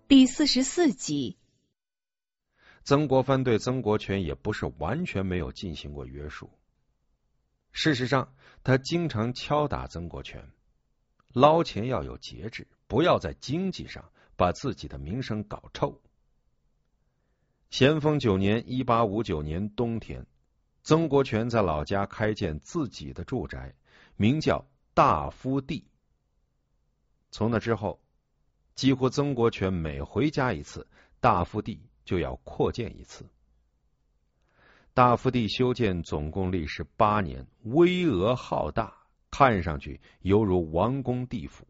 第44集。 曾国藩对曾国荃也不是完全没有进行过约束。事实上，他经常敲打曾国荃，捞钱要有节制，不要在经济上把自己的名声搞臭。咸丰9年1859年冬天，曾国荃在老家开建自己的住宅，名叫大夫第。从那之后，几乎曾国荃每回家一次，大夫第就要扩建一次。大夫第修建总共历时8年，巍峨浩大，看上去犹如王宫地府。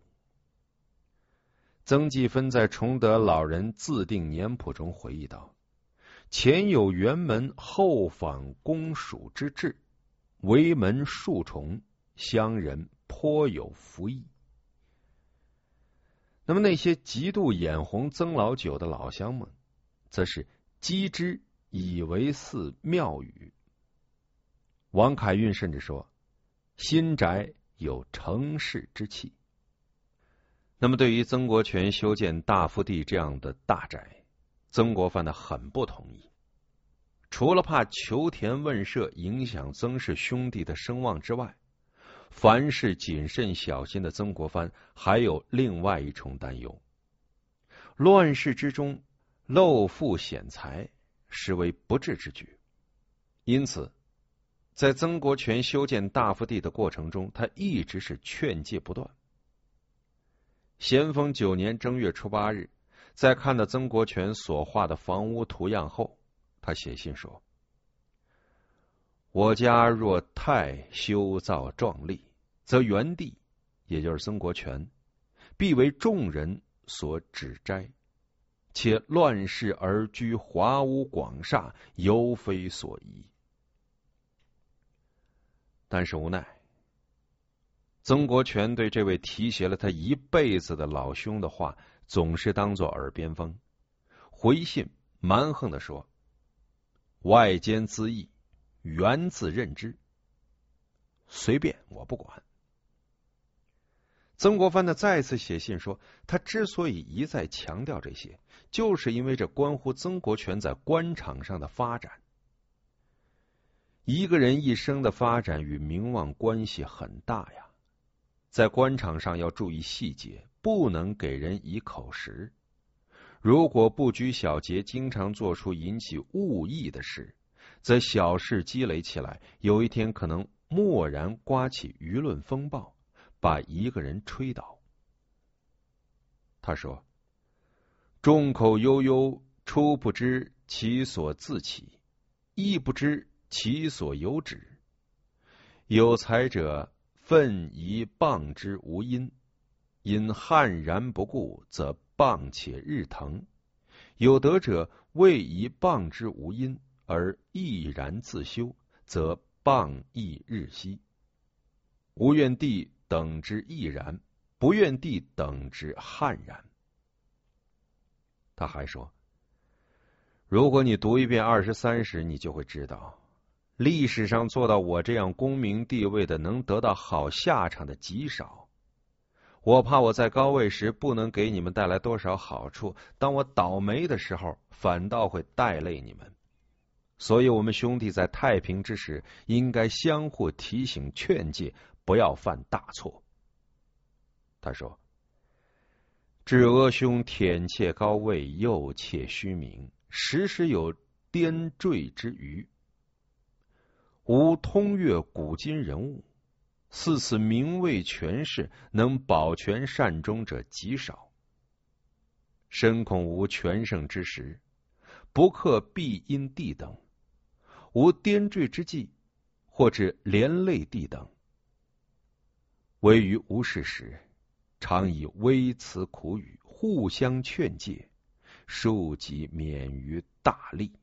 曾纪芬在崇德老人自定年谱中回忆道：前有辕门后仿公署之制，围门数重，乡人颇有服役。那么那些极度眼红曾老九的老乡们，则是讥之以为似庙宇。王凯运甚至说，新宅有成市之气。那么对于曾国荃修建大夫第这样的大宅，曾国藩很不同意。除了怕求田问舍影响曾氏兄弟的声望之外，凡事谨慎小心的曾国藩还有另外一重担忧：乱世之中漏富显财，实为不智之举。因此，在曾国荃修建大夫第的过程中，他一直是劝诫不断。咸丰9年正月初8日，在看到曾国荃所画的房屋图样后，他写信说：我家若太修造壮丽，则元帝，也就是曾国荃，必为众人所指摘，且乱世而居华屋广厦，犹非所宜。但是无奈，曾国荃对这位提携了他一辈子的老兄的话总是当作耳边风，回信蛮横地说：外间资议，原自任之，随便，我不管。曾国藩再次写信说，他之所以一再强调这些，就是因为这关乎曾国荃在官场上的发展。一个人一生的发展与名望关系很大呀，在官场上要注意细节，不能给人以口实。如果不拘小节，经常做出引起误议的事，则小事积累起来，有一天可能蓦然刮起舆论风暴，把一个人吹倒。他说：众口悠悠，初不知其所自起，亦不知其所由止。有才者愤疑谤之无因，因悍然不顾，则谤且日腾；有德者未疑谤之无因，而毅然自修，则谤亦日息。吾愿帝等之毅然，不愿帝等之悍然。他还说，如果你读一遍23史，你就会知道，历史上做到我这样功名地位的，能得到好下场的极少。我怕我在高位时不能给你们带来多少好处，当我倒霉的时候，反倒会带累你们。所以我们兄弟在太平之时，应该相互提醒劝诫，不要犯大错。他说：至阿兄忝窃高位，又窃虚名，时时有颠坠之余。吾通阅古今人物，似此名位权势，能保全善终者极少。深恐无全盛之时，不克必因地等，无颠坠之计，或至连累地等。唯于无事时，常以微词苦语互相劝诫，庶几免于大利。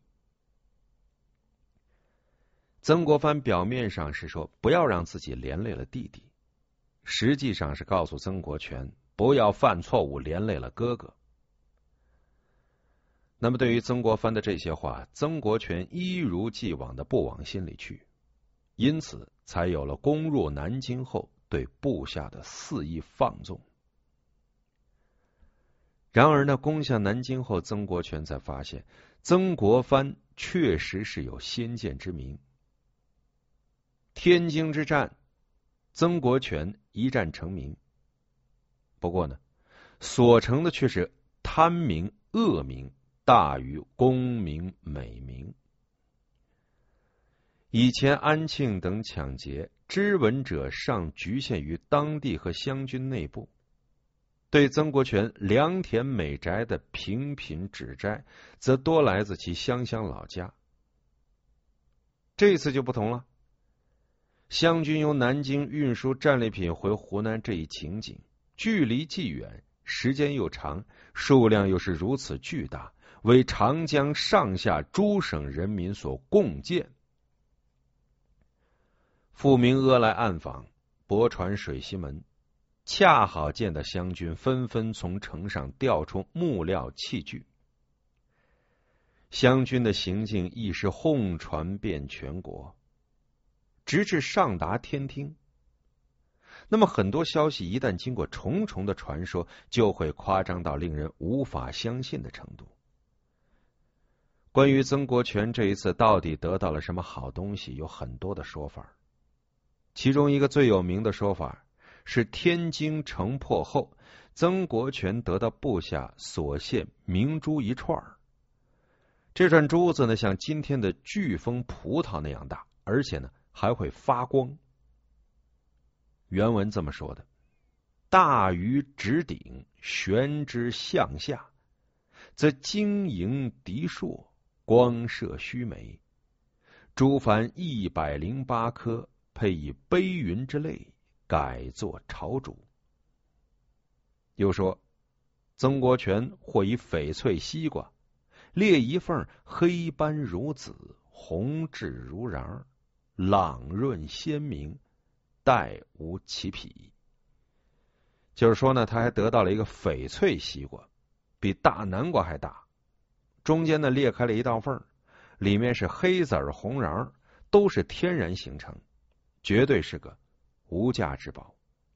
曾国藩表面上是说不要让自己连累了弟弟，实际上是告诉曾国荃不要犯错误连累了哥哥。那么对于曾国藩的这些话，曾国荃一如既往的不往心里去，因此才有了攻入南京后对部下的肆意放纵。 然而呢，攻下南京后，曾国荃才发现曾国藩确实是有先见之明。天津之战，曾国荃一战成名，不过呢，所成的却是贪名恶名大于功名美名。以前安庆等抢劫，知闻者尚局限于当地和湘军内部，对曾国荃良田美宅的频频指摘，则多来自其湘老家。这次就不同了，湘军由南京运输战利品回湖南这一情景，距离既远，时间又长，数量又是如此巨大，为长江上下诸省人民所共建。傅明阿来暗访，泊船水西门，恰好见到湘军纷纷从城上调出木料器具。湘军的行径亦是哄传遍全国，直至上达天听。那么很多消息一旦经过重重的传说，就会夸张到令人无法相信的程度。关于曾国荃这一次到底得到了什么好东西，有很多的说法。其中一个最有名的说法是，天津城破后，曾国荃得到部下所献明珠一串，这串珠子呢，像今天的飓风葡萄那样大，而且呢还会发光。原文这么说的：大于直顶，悬之向下，则晶莹涤烁，光射须眉。珠凡108颗，配以悲云之类，改作朝主。又说，曾国荃或以翡翠西瓜，裂一缝，黑斑如紫，红质如瓤，朗润鲜明，带无其匹。就是说呢，他还得到了一个翡翠西瓜，比大南瓜还大，中间呢裂开了一道缝，里面是黑籽红瓤，都是天然形成，绝对是个无价之宝。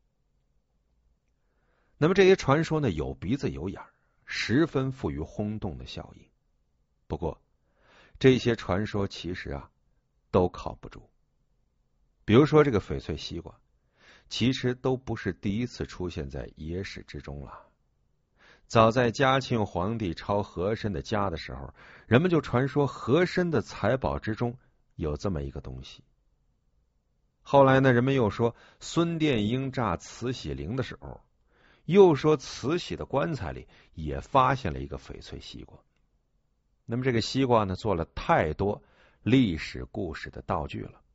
那么这些传说呢，有鼻子有眼，十分富于轰动的效应。不过这些传说其实都靠不住。比如说这个翡翠西瓜，其实都不是第一次出现在野史之中了。早在嘉庆皇帝抄和珅的家的时候，人们就传说和珅的财宝之中有这么一个东西。后来呢，人们又说孙殿英炸慈禧陵的时候，又说慈禧的棺材里也发现了一个翡翠西瓜。那么这个西瓜呢，做了太多历史故事的道具了。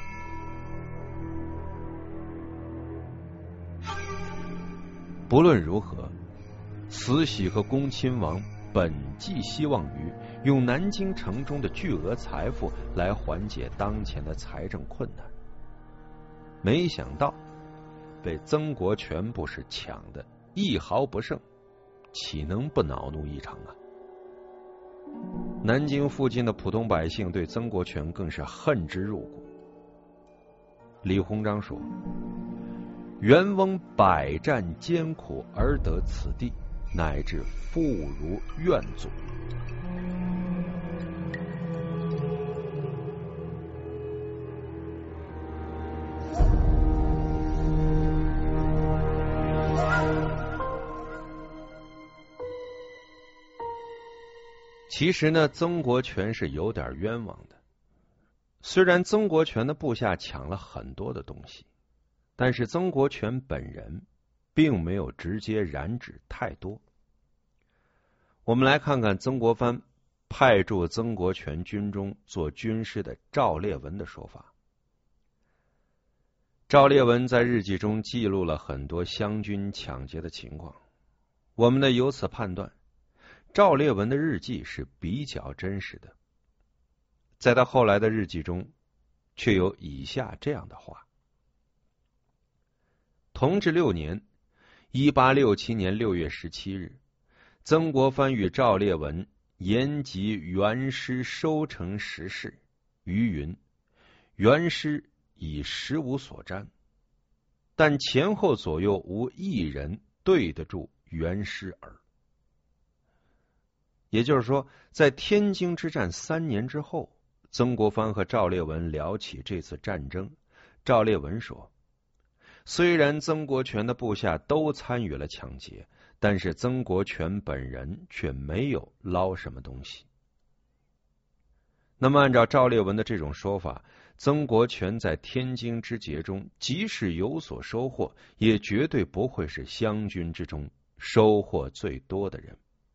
不论如何，慈禧和恭亲王本寄希望于用南京城中的巨额财富来缓解当前的财政困难，没想到被曾国荃部是抢的一毫不剩，岂能不恼怒异常啊？南京附近的普通百姓对曾国荃更是恨之入骨。李鸿章说，元翁百战艰苦而得此地，乃至妇孺怨阻。其实呢，曾国荃是有点冤枉的。虽然曾国荃的部下抢了很多的东西，但是曾国荃本人并没有直接染指太多。我们来看看曾国藩派驻曾国荃军中做军师的赵烈文的说法。赵烈文在日记中记录了很多湘军抢劫的情况，我们呢由此判断，赵烈文的日记是比较真实的。在他后来的日记中，却有以下这样的话：同治6年，1867年6月17日，曾国藩与赵烈文言及元师收成时事，余云：元师以实无所沾，但前后左右无一人对得住元师耳。 也就是说，在天津之战3年之后，曾国藩和赵烈文聊起这次战争。赵烈文说，虽然曾国荃的部下都参与了抢劫，但是曾国荃本人却没有捞什么东西。那么按照赵烈文的这种说法，曾国荃在天津之劫中即使有所收获，也绝对不会是湘军之中收获最多的人。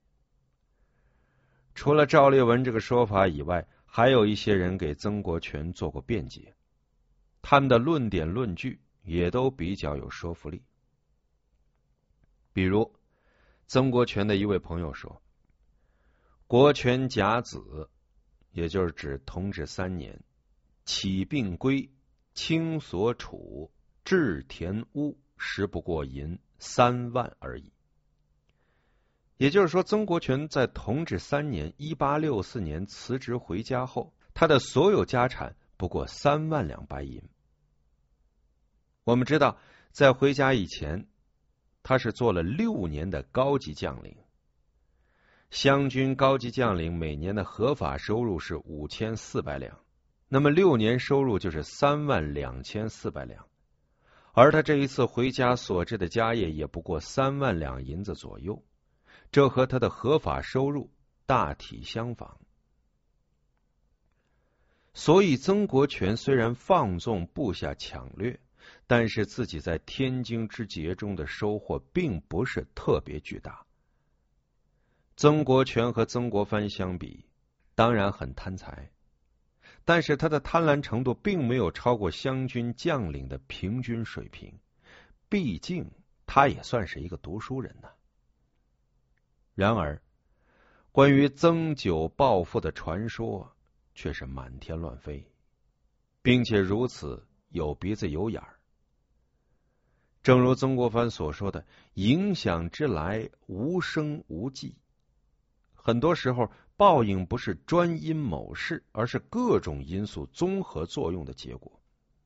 除了赵烈文这个说法以外，还有一些人给曾国荃做过辩解，他们的论点论据也都比较有说服力。比如曾国荃的一位朋友说，国权甲子，也就是指同治3年，起并归，清所处，置田屋，实不过银3万而已。也就是说，曾国荃在同治3年1864年辞职回家后，他的所有家产不过3万两白银。我们知道，在回家以前，他是做了6年的高级将领。湘军高级将领每年的合法收入是5400两，那么6年收入就是32400两，而他这一次回家所置的家业也不过3万两银子左右，这和他的合法收入大体相仿。所以曾国荃虽然放纵部下抢掠，但是自己在天津之劫中的收获并不是特别巨大。曾国荃和曾国藩相比，当然很贪财，但是他的贪婪程度并没有超过湘军将领的平均水平，毕竟他也算是一个读书人呢。然而，关于曾九暴富的传说却是满天乱飞，并且如此有鼻子有眼儿。正如曾国藩所说的，影响之来无声无迹。很多时候，报应不是专因某事，而是各种因素综合作用的结果。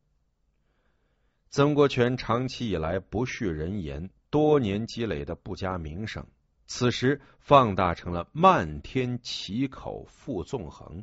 曾国荃长期以来不恤人言，多年积累的不佳名声，此时放大成了漫天奇口复纵横。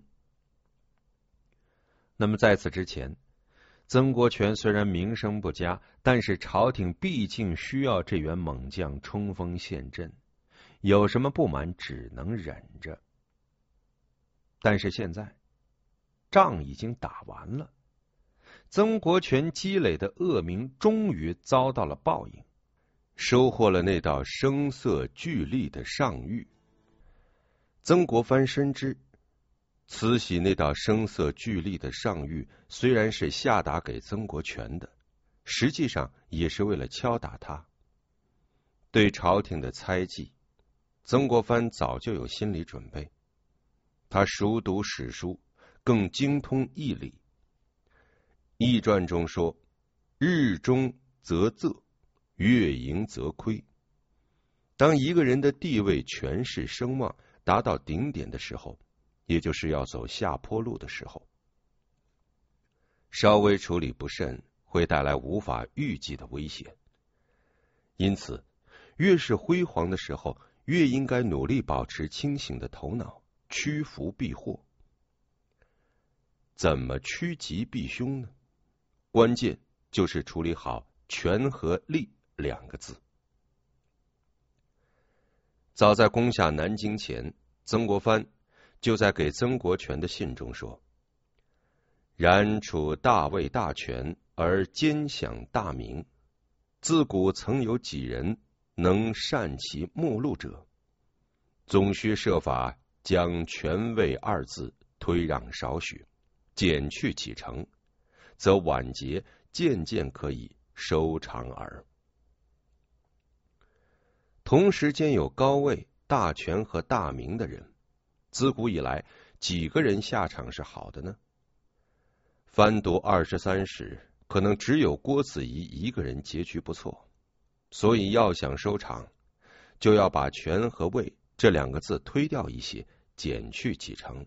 那么在此之前，曾国荃虽然名声不佳，但是朝廷毕竟需要这员猛将冲锋陷阵，有什么不满只能忍着。但是现在仗已经打完了，曾国荃积累的恶名终于遭到了报应，收获了那道声色俱厉的上谕。曾国藩深知，慈禧那道声色俱厉的上谕虽然是下达给曾国荃的，实际上也是为了敲打他。对朝廷的猜忌，曾国藩早就有心理准备。他熟读史书，更精通义理。义传中说，日中则仄，月盈则亏。当一个人的地位、权势、声望达到顶点的时候，也就是要走下坡路的时候，稍微处理不慎，会带来无法预计的危险。因此，越是辉煌的时候，越应该努力保持清醒的头脑，趋福避祸。怎么趋吉避凶呢？关键就是处理好权和力2个字。早在攻下南京前，曾国藩就在给曾国荃的信中说，然处大位大权而兼享大名，自古曾有几人能善其末路者，总需设法将权位2字推让少许，减去几成，则晚节渐渐可以收场耳。同时兼有高位、大权和大名的人，自古以来几个人下场是好的呢？翻读23史，可能只有郭子仪一个人结局不错。所以要想收场，就要把权和位这2个字推掉一些，减去几成。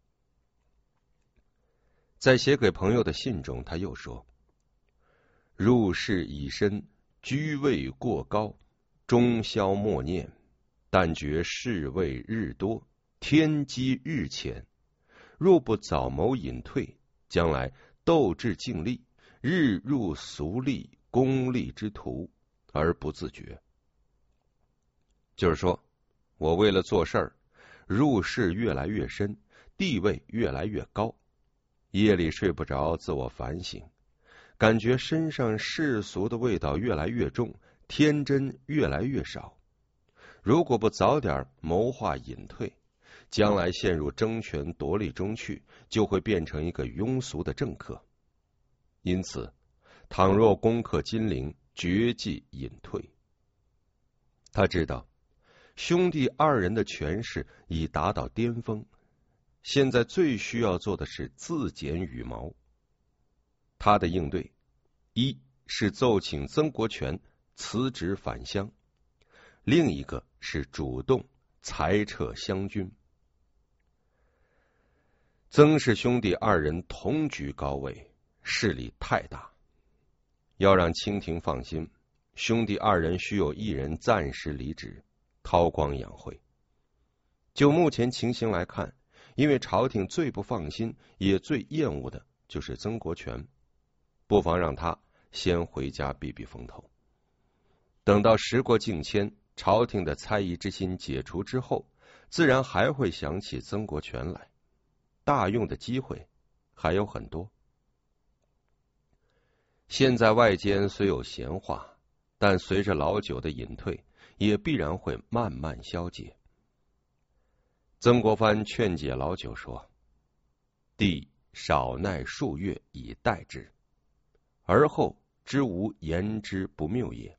在写给朋友的信中，他又说，入世已深，居位过高，终宵默念，但觉士位日多， 天机日浅，若不早谋隐退，将来斗志尽力，日入俗利功利之途，而不自觉。就是说，我为了做事儿，入世越来越深，地位越来越高，夜里睡不着，自我反省，感觉身上世俗的味道越来越重，天真越来越少。如果不早点谋划隐退，将来陷入争权夺利中去，就会变成一个庸俗的政客。因此，倘若攻克金陵，绝迹隐退。他知道兄弟二人的权势已达到巅峰，现在最需要做的是自剪羽毛。他的应对，一是奏请曾国荃辞职返乡，另一个是主动裁撤湘军。曾氏兄弟二人同居高位，势力太大，要让清廷放心，兄弟二人需有一人暂时离职，韬光养晦。就目前情形来看，因为朝廷最不放心也最厌恶的就是曾国荃，不妨让他先回家避避风头。等到时过境迁，朝廷的猜疑之心解除之后，自然还会想起曾国荃来，大用的机会还有很多。现在外间虽有闲话，但随着老九的隐退，也必然会慢慢消解。曾国藩劝解老九说：“弟少耐数月以待之，而后之无言之不谬也。”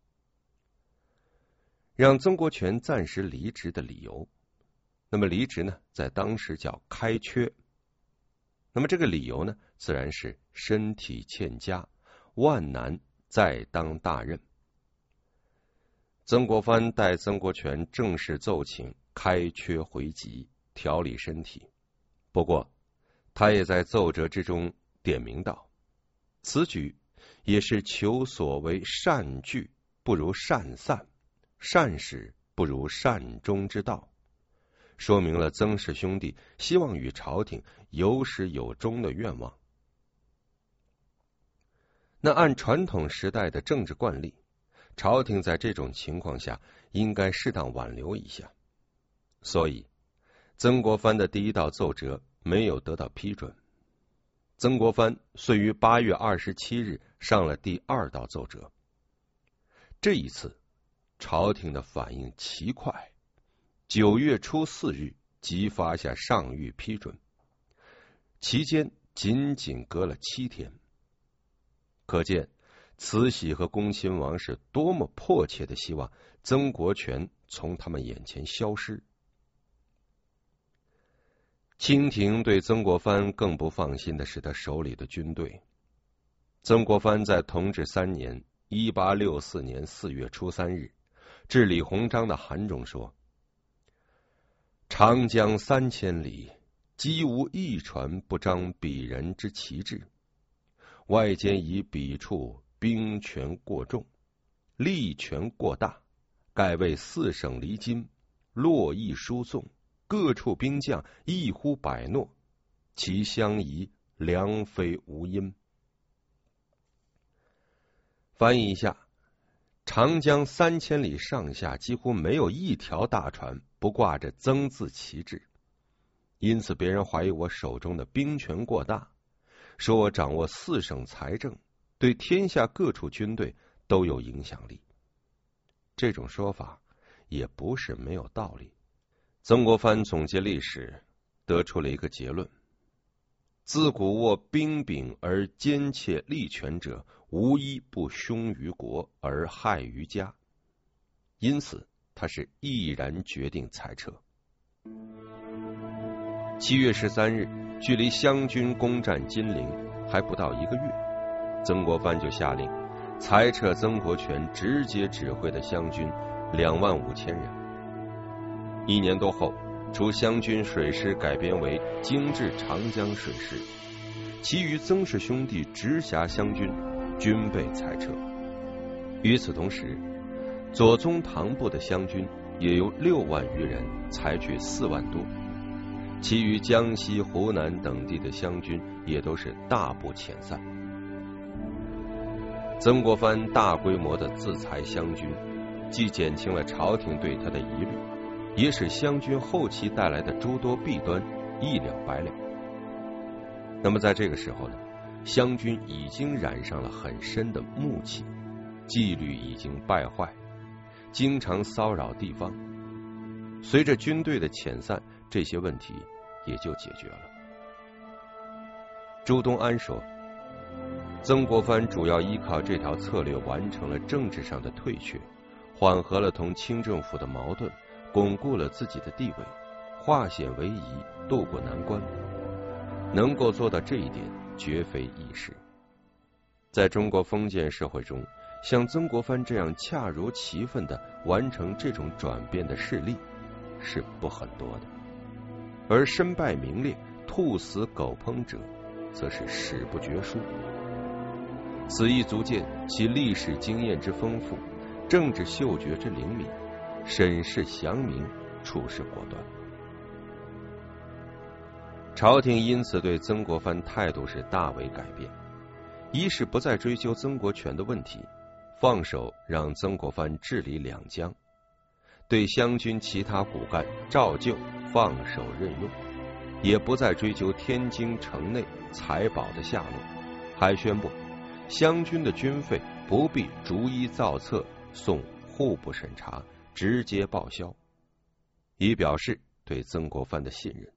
让曾国荃暂时离职的理由，那么离职呢，在当时叫开缺。那么这个理由呢，自然是身体欠佳，万难再当大任。曾国藩代曾国荃正式奏请开缺回籍，调理身体。不过，他也在奏折之中点明道，此举也是求所谓善聚不如善散，善始不如善终之道，说明了曾氏兄弟希望与朝廷有始有终的愿望。那按传统时代的政治惯例，朝廷在这种情况下应该适当挽留一下，所以曾国藩的第一道奏折没有得到批准。曾国藩遂于8月27日上了第二道奏折。这一次朝廷的反应奇快，9月初4日即发下上谕批准，期间仅仅隔了7天。可见慈禧和恭亲王是多么迫切的希望曾国荃从他们眼前消失。清廷对曾国藩更不放心的是他手里的军队。曾国藩在同治3年1864年4月初3日致李鸿章的函中说：“长江3000里，几无一船不张鄙人之旗帜。外间以彼处兵权过重，力权过大，盖为4省离京，络绎输送，各处兵将一呼百诺，其相宜良非无因。”翻译一下，长江3000里上下几乎没有一条大船不挂着曾字旗帜，因此别人怀疑我手中的兵权过大，说我掌握4省财政，对天下各处军队都有影响力。这种说法也不是没有道理。曾国藩总结历史，得出了一个结论：自古握兵柄而奸窃利权者，无一不凶于国而害于家。因此他是毅然决定裁撤。7月13日，距离湘军攻占金陵还不到1个月，曾国藩就下令裁撤曾国荃直接指挥的湘军25000人。1年多后，除湘军水师改编为精制长江水师，其余曾氏兄弟直辖湘军均被裁撤。与此同时，左宗棠部的湘军也有6万余人采取4万多，其余江西、湖南等地的湘军也都是大部遣散。曾国藩大规模的自裁湘军，既减轻了朝廷对他的疑虑，也使湘军后期带来的诸多弊端一了百了。那么在这个时候呢，湘军已经染上了很深的暮气，纪律已经败坏，经常骚扰地方。随着军队的遣散，这些问题也就解决了。朱东安说，曾国藩主要依靠这条策略完成了政治上的退却，缓和了同清政府的矛盾，巩固了自己的地位，化险为夷，渡过难关。能够做到这一点，绝非易事。在中国封建社会中，像曾国藩这样恰如其分地完成这种转变的事例是不很多的，而身败名裂、兔死狗烹者则是史不绝书。此亦足见其历史经验之丰富，政治嗅觉之灵敏，审视详明，处事果断。朝廷因此对曾国藩态度是大为改变，一是不再追究曾国荃的问题，放手让曾国藩治理两江，对湘军其他骨干照旧放手任用，也不再追究天津城内财宝的下落，还宣布湘军的军费不必逐一造册送户部审查，直接报销，以表示对曾国藩的信任。